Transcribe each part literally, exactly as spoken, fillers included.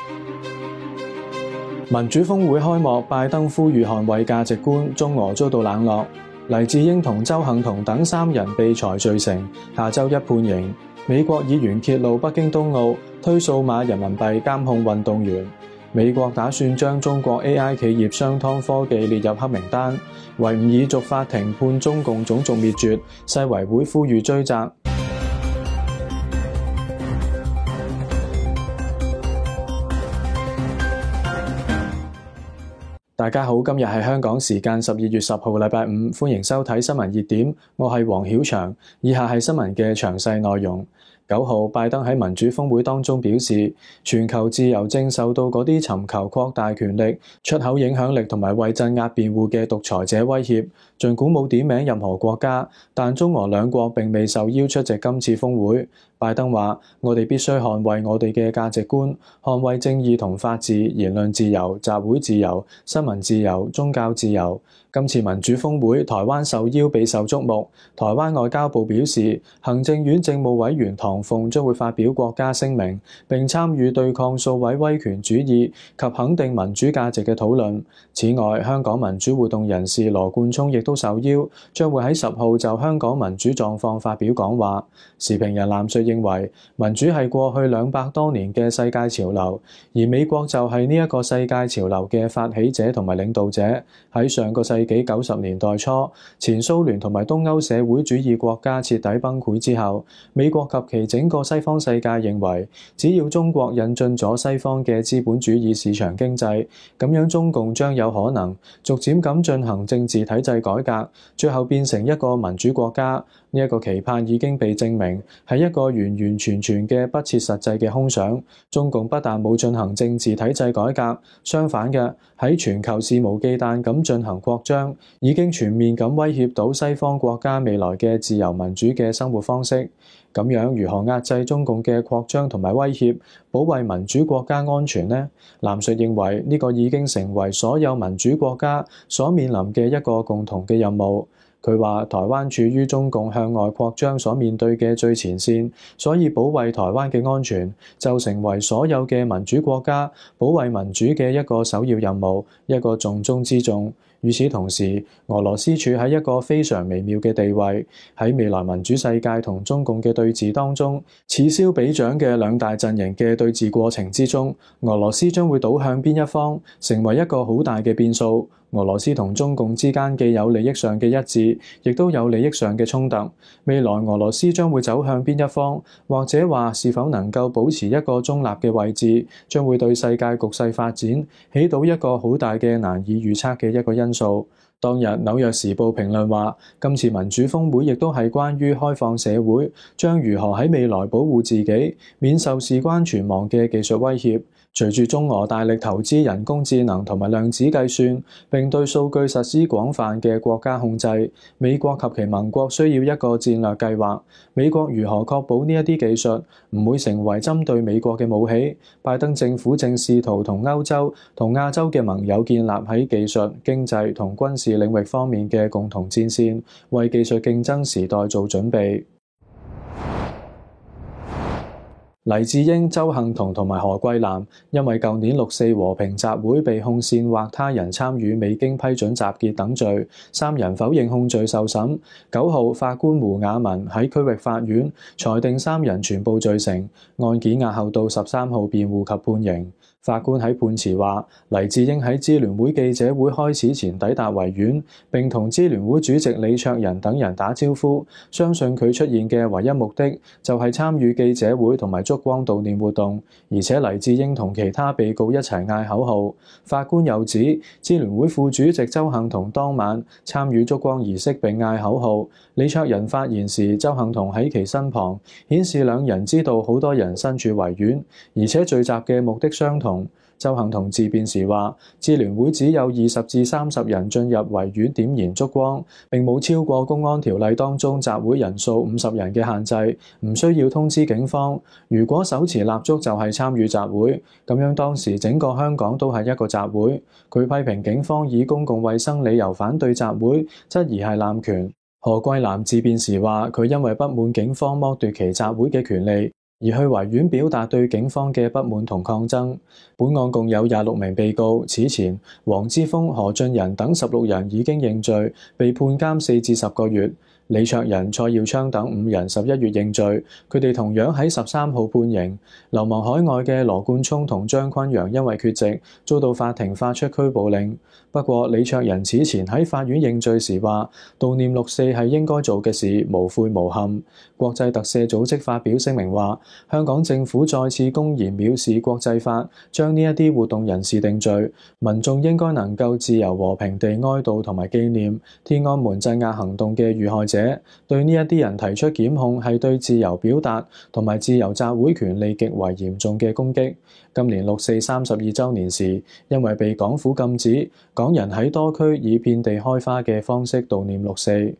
民主峰會開幕，拜登呼籲捍衛價值觀，中俄遭到冷落。黎智英同鄒幸彤等三人被裁罪成，下週一判刑。美國議員揭露北京冬奧推數碼人民幣監控運動員。美國打算將中國 A I 企業商湯科技列入黑名單。維吾爾族法庭判中共種族滅絕，世維會呼籲追責。大家好，今日係香港時間十二月十號禮拜五，歡迎收睇新聞熱點，我係黃曉翔。以下係新聞嘅詳細內容。九號，拜登喺民主峰會當中表示，全球自由正受到嗰啲尋求擴大權力、出口影響力同埋為鎮壓辯護嘅獨裁者威脅。儘管冇點名任何國家，但中俄兩國並未受邀出席今次峰會。拜登話：我哋必須捍衛我哋嘅價值觀，捍衛正義同法治、言論自由、集會自由、新聞自由、宗教自由。今次民主峰會，台灣受邀備受矚目。台灣外交部表示，行政院政務委員唐鳳將會發表國家聲明，並參與對抗數位威權主義及肯定民主價值嘅討論。此外，香港民主活動人士羅冠聰亦都受邀，將會喺十號就香港民主狀況發表講話。時評人藍瑞認為，民主係過去兩百多年嘅世界潮流，而美國就係呢一個世界潮流嘅發起者同埋領導者。喺上個世紀九十年代初，前蘇聯同埋東歐社會主義國家徹底崩潰之後，美國及其整個西方世界認為，只要中國引進咗西方嘅資本主義市場經濟，咁樣中共將有可能逐漸咁進行政治體制改革，最後變成一個民主國家。呢一個期盼已經被證明係一個完完全全嘅不切實際嘅空想。中共不但冇進行政治體制改革，相反嘅喺全球肆無忌憚咁進行擴張，已經全面咁威脅到西方國家未來嘅自由民主嘅生活方式。咁樣如何壓制中共嘅擴張同埋威脅，保衛民主國家安全呢？藍瑞認為呢個已經成為所有民主國家所面臨嘅一個共同嘅任務。佢話：台灣處於中共向外擴張所面對嘅最前線，所以保衛台灣嘅安全就成為所有嘅民主國家保衛民主嘅一個首要任務，一個重中之重。與此同時，俄羅斯處喺一個非常微妙嘅地位，喺未來民主世界同中共嘅對峙當中，此消彼長嘅兩大陣營嘅對峙過程之中，俄羅斯將會倒向邊一方，成為一個好大嘅變數。俄羅斯同中共之間既有利益上嘅一致，亦都有利益上嘅衝突。未來俄羅斯將會走向邊一方，或者話是否能夠保持一個中立嘅位置，將會對世界局勢發展起到一個好大嘅難以預測嘅一個因素。當日紐約時報評論話，今次民主峰會亦都係關於開放社會將如何喺未來保護自己，免受事關存亡嘅技術威脅。隨住中俄大力投資人工智能同埋量子計算，並對數據實施廣泛嘅國家控制，美國及其盟國需要一個戰略計劃。美國如何確保呢一啲技術唔會成為針對美國嘅武器？拜登政府正試圖同歐洲同亞洲嘅盟友建立喺技術、經濟同軍事領域方面嘅共同戰線，為技術競爭時代做準備。黎智英、鄒幸彤同埋何桂藍因為舊年六四和平集會被控煽惑他人參與未經批准集結等罪，三人否認控罪受審。九號，法官胡雅文喺區域法院裁定三人全部罪成，案件押後到十三號辯護及判刑。法官喺判詞話，黎智英喺支聯會記者會開始前抵達維園，並同支聯會主席李卓人等人打招呼，相信佢出現嘅唯一目的就係參與記者會同埋燭光悼念活動，而且黎智英同其他被告一齊嗌口號。法官又指，支聯會副主席鄒幸彤當晚參與燭光儀式並嗌口號，李卓人發言時，鄒幸彤喺其身旁，顯示兩人知道好多人身處維園，而且聚集嘅目的相同。鄒幸彤自辯時話，支聯會只有二十至三十人進入維園點燃燭光，並冇超過公安條例當中集會人數五十人嘅限制，唔需要通知警方。如果手持蠟燭就係參與集會，咁樣當時整個香港都係一個集會。佢批評警方以公共衛生理由反對集會，質疑係濫權。何桂藍自辯時話，佢因為不滿警方剝奪其集會嘅權利， 而去維園表達對警方嘅不滿同抗爭。本案共有廿六名被告，此前黃之鋒、何俊仁等十六人已經認罪，被判監四至十個月。李卓人、蔡耀昌等五人十一月認罪，佢哋同樣喺十三號判刑。流亡海外嘅羅冠聰同張坤陽因為缺席，遭到法庭發出拘捕令。不過李卓人此前喺法院認罪時話，悼念六四係應該做嘅事，無悔無憾。國際特赦組織發表聲明話，香港政府再次公然藐視國際法，將呢一啲活動人士定罪，民眾應該能夠自由和平地哀悼同埋紀念天安門鎮壓行動嘅遇害者。對呢一啲人提出檢控，係對自由表達同埋自由集會權利極為嚴重嘅攻擊。今年六四三十二週年時，因為被港府禁止，港人喺多區以遍地開花嘅方式悼念六四。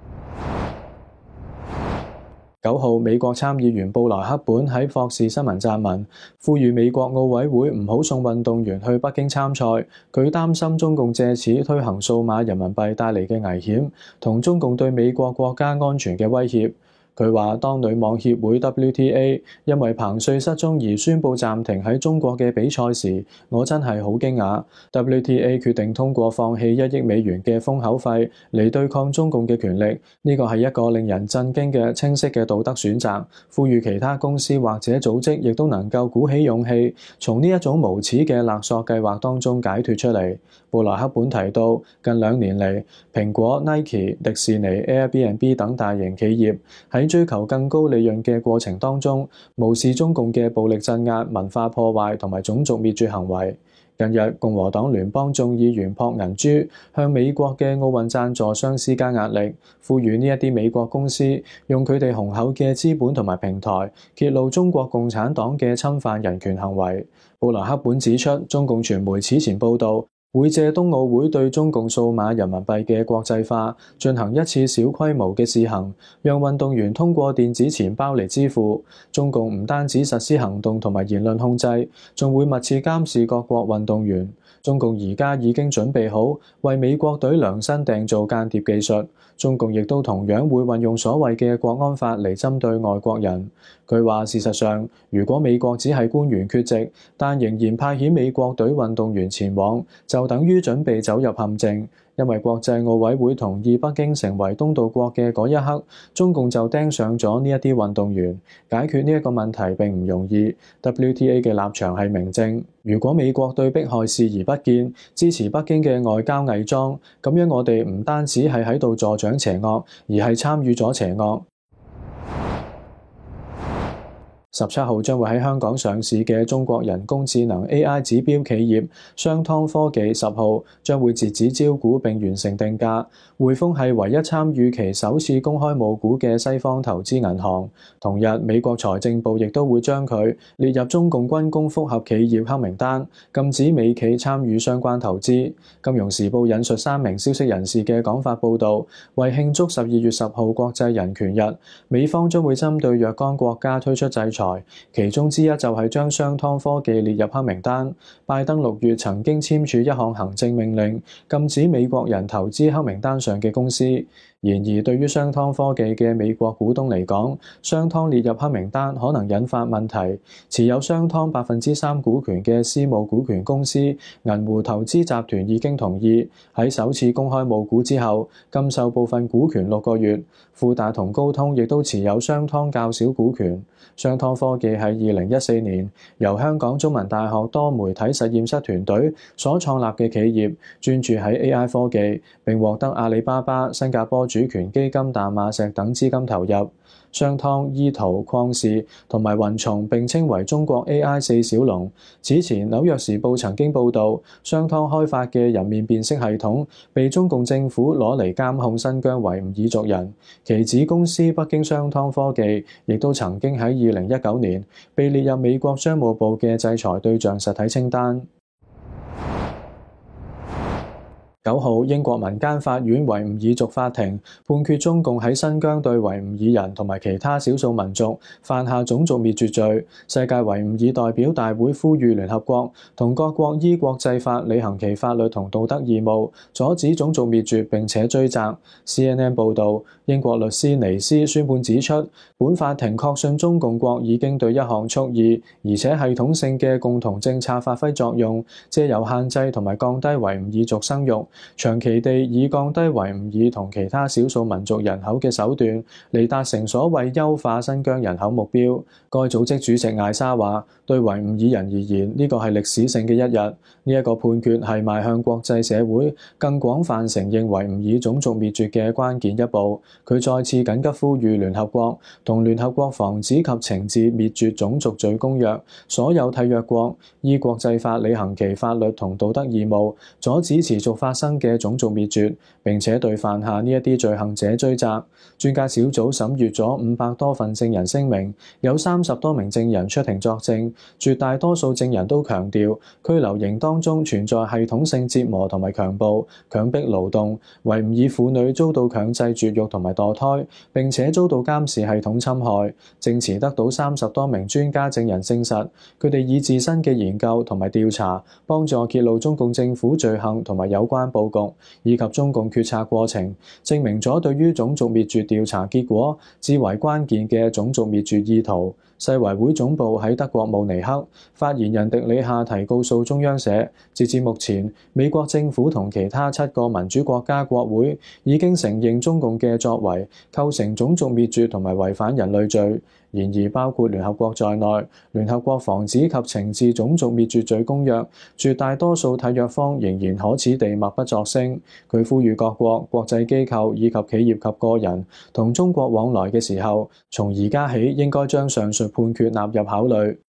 九號，美國參議員布萊克本喺霍士新聞撰文，呼籲美國奧委會唔好送運動員去北京參賽。佢擔心中共借此推行數碼人民幣帶嚟嘅危險，同中共對美國國家安全嘅威脅。佢話：當女網協會 W T A 因為彭帥失蹤而宣布暫停喺中國嘅比賽時，我真係好驚訝。W T A 決定通過放棄一億美元嘅封口費嚟對抗中共嘅權力，呢個係一個令人震驚嘅清晰嘅道德選擇。呼籲其他公司或者組織亦都能夠鼓起勇氣，從呢一種無恥嘅勒索計劃當中解脫出嚟。布萊克本提到，近兩年嚟，蘋果、Nike、迪士尼、Airbnb 等大型企業喺追求更高利潤嘅過程當中，無視中共嘅暴力鎮壓、文化破壞同埋種族滅絕行為。近日，共和黨聯邦眾議員朴銀珠向美國嘅奧運贊助商施加壓力，呼籲呢一啲美國公司用佢哋雄厚嘅資本同埋平台，揭露中國共產黨嘅侵犯人權行為。布萊克本指出，中共傳媒此前報導，會借冬奧會對中共數碼人民幣嘅國際化進行一次小規模嘅試行，讓運動員通過電子錢包嚟支付。中共唔單止實施行動同埋言論控制，仲會密切監視各國運動員。中共而家已經準備好為美國隊量身訂造間諜技術，中共亦都同樣會運用所謂嘅國安法嚟針對外國人。佢話：事實上，如果美國只係官員缺席，但仍然派遣美國隊運動員前往，就等於準備走入陷阱。因為國際奧委會同意北京成為東道國嘅嗰一刻，中共就盯上咗呢一啲運動員。解決呢一個問題並唔容易。W T A 嘅立場係明正。如果美國對迫害視而不見，支持北京嘅外交偽裝，咁樣我哋唔單止係喺度助長邪惡，而係參與咗邪惡。十七號將會喺香港上市嘅中國人工智能 A I 指標企業商湯科技十號將會截止招股並完成定價。匯豐係唯一參與其首次公開募股嘅西方投資銀行。同日，美國財政部亦都會將佢列入中共軍工複合企業黑名單，禁止美企參與相關投資。金融時報引述三名消息人士嘅講法報導，為慶祝十二月十號國際人權日，美方將會針對若干國家推出制裁。其中之一就係將商湯科技列入黑名單。拜登六月曾經簽署一項行政命令，禁止美國人投資黑名單上嘅公司。然而，對於商湯科技嘅美國股東嚟講，商湯列入黑名單可能引發問題。持有商湯百分之三股權嘅私募股權公司銀湖投資集團已經同意喺首次公開募股之後禁售部分股權六個月。富達同高通亦都持有商湯較少股權。商湯科技係二零一四年由香港中文大學多媒體實驗室團隊所創立嘅企業，專注喺 A I 科技，並獲得阿里巴巴、新加坡主權基金淡馬錫等資金投入。商湯、依圖、曠視同埋雲從並稱為中國 A I 四小龍。此前，紐約時報曾經報導，商湯開發嘅人面辨識系統被中共政府攞嚟監控新疆維吾爾族人。其子公司北京商湯科技亦都曾經喺二零一九年被列入美國商務部嘅制裁對象實體清單。 九號，英國民間法院維吾爾族法庭判決中共喺新疆對維吾爾人同埋其他少數民族犯下種族滅絕罪。世界維吾爾代表大會呼籲聯合國同各國依國際法履行其法律同道德義務，阻止種族滅絕並且追責。C N N 報導，英國律師尼斯宣判指出，本法庭確信中共國已經對一項蓄意而且系統性嘅共同政策發揮作用，藉由限制同埋降低維吾爾族生育，長期地以降低維吾爾同其他少數民族人口嘅手段嚟達成所謂優化新疆人口目標。該組織主席艾莎話：對維吾爾人而言，呢個係歷史性嘅一日。呢、這、一個判決係邁向國際社會更廣泛承認維吾爾種族滅絕嘅關鍵一步。佢再次緊急呼籲聯合國同聯合國防止及懲治滅絕種族罪公約所有締約國依國際法履行其法律同道德義務，阻止持續發生嘅種族滅絕，並且對犯下呢一啲罪行者追責。專家小組審閱咗五百多份證人聲明，有三十多名證人出庭作證，絕大多數證人都強調拘留營當中存在系統性折磨同埋強暴、強迫勞動，維吾爾婦女遭到強制絕育同埋墮胎，並且遭到監視系統侵害。證詞得到三十多名專家證人證實，佢哋以自身嘅研究同埋調查，幫助揭露中共政府罪行同埋有關佈局，以及中共決策過程，證明咗對於種族滅絕調查結果至為關鍵嘅種族滅絕意圖。世維會總部喺德國慕尼黑，發言人迪里夏提告訴中央社，截至目前，美國政府同其他七個民主國家國會已經承認中共嘅作為構成種族滅絕同埋違反人類罪。然而，包括聯合國在內，聯合國防止及懲治種族滅絕罪公約絕大多數締約方仍然可恥地默不作聲。佢呼籲各國、國際機構以及企業及個人同中國往來嘅時候，從而家起應該將上述判決納入考慮。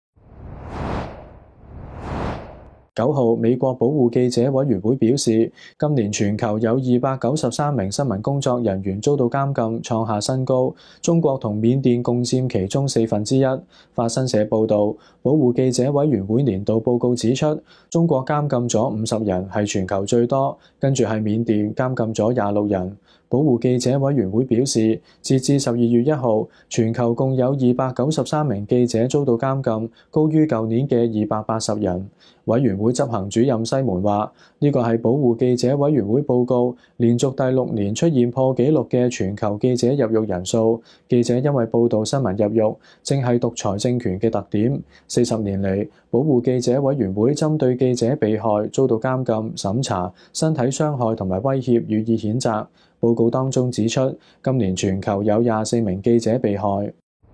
九號，美國保護記者委員會表示，今年全球有二百九十三名新聞工作人員遭到監禁，創下新高。中國同緬甸共佔其中四分之一。法新社報導，保護記者委員會年度報告指出，中國監禁咗五十人，係全球最多，跟住係緬甸監禁咗廿六人。保護記者委員會表示，截至十二月一號，全球共有二百九十三名記者遭到監禁，高於舊年嘅二百八十人。委員會執行主任西門話：呢個係保護記者委員會報告連續第六年出現破紀錄嘅全球記者入獄人數。記者因為報導新聞入獄，正係獨裁政權嘅特點。四十年嚟，保護記者委員會針對記者被害、遭到監禁、審查、身體傷害同埋威脅予以譴責。報告當中指出，今年全球有廿四名記者被害。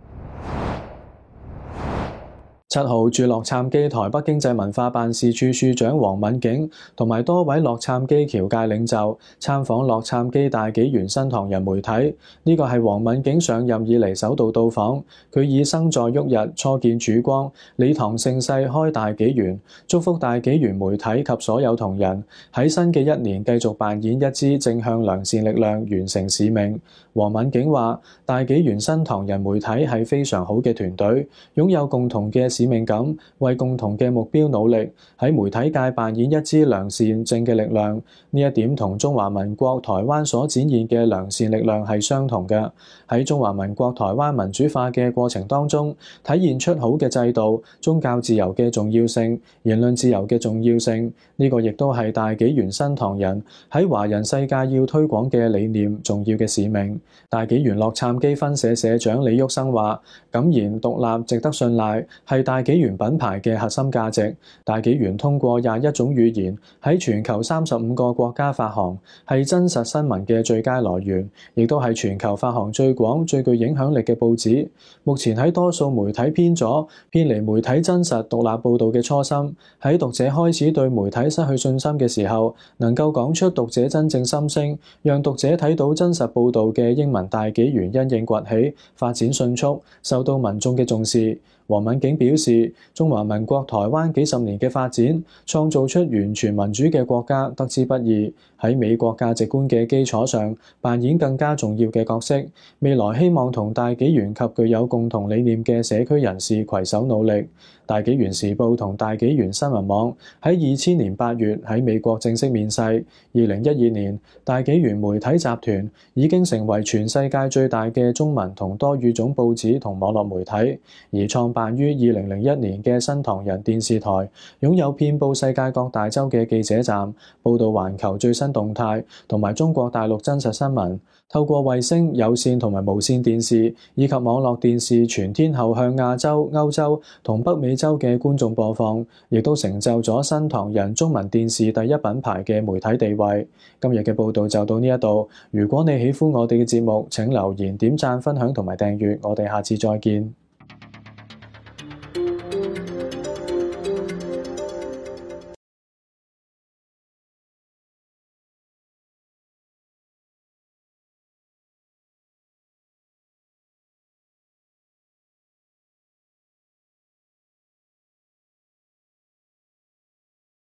七號，駐洛杉磯台北經濟文化辦事處處長黃敏景同埋多位洛杉磯僑界領袖參訪洛杉磯大紀元新唐人媒體，呢個係黃敏景上任以嚟首度到訪。佢以生在旭日，初見曙光，理堂盛世開大紀元，祝福大紀元媒體及所有同仁喺新嘅一年繼續扮演一支正向良善力量，完成使命。黃敏景話：大紀元新唐人媒體係非常好嘅團隊，擁有共同嘅使命感，為共同嘅目標努力，喺媒體界扮演一支良善正嘅力量。呢一點同中華民國台灣所展現嘅良善力量係相同嘅。喺中華民國台灣民主化嘅過程當中，體現出好嘅制度、宗教自由嘅重要性、言論自由嘅重要性。呢個亦都係大紀元新唐人喺華人世界要推廣嘅理念、重要嘅使命。大紀元洛杉磯分社社長李旭生話：敢言獨立、值得信賴，係大紀元品牌嘅核心價值。大紀元通過廿一種語言喺全球三十五個國家發行，係真實新聞嘅最佳來源，亦都係全球發行最廣、最具影響力嘅報紙。目前喺多數媒體偏左、偏離媒體真實獨立報導嘅初心，喺讀者開始對媒體失去信心嘅時候，能夠講出讀者真正心聲，讓讀者睇到真實報導嘅英文大紀元因應崛起、發展迅速，受到民眾嘅重視。 黃敏景表示，中華民國台灣幾十年嘅發展，創造出完全民主嘅國家，得之不易。喺美國價值觀嘅基礎上，扮演更加重要嘅角色。未來希望同大紀元及具有共同理念嘅社區人士攜手努力。大紀元時報同大紀元新聞網喺二千年八月喺美國正式面世。二零一二年，大紀元媒體集團已經成為全世界最大嘅中文同多語種報紙同網絡媒體，而創辦於二零零一年嘅新唐人電視台，擁有遍佈世界各大洲嘅記者站，報導環球最新動態同埋中國大陸真實新聞。透過衛星、有線同埋無線電視以及網絡電視全天候向亞洲、歐洲同北美洲嘅觀眾播放，亦都成就咗新唐人中文電視第一品牌嘅媒體地位。今日嘅報導就到呢一度。如果你喜歡我哋嘅節目，請留言、點讚、分享同埋訂閱。我哋下次再見。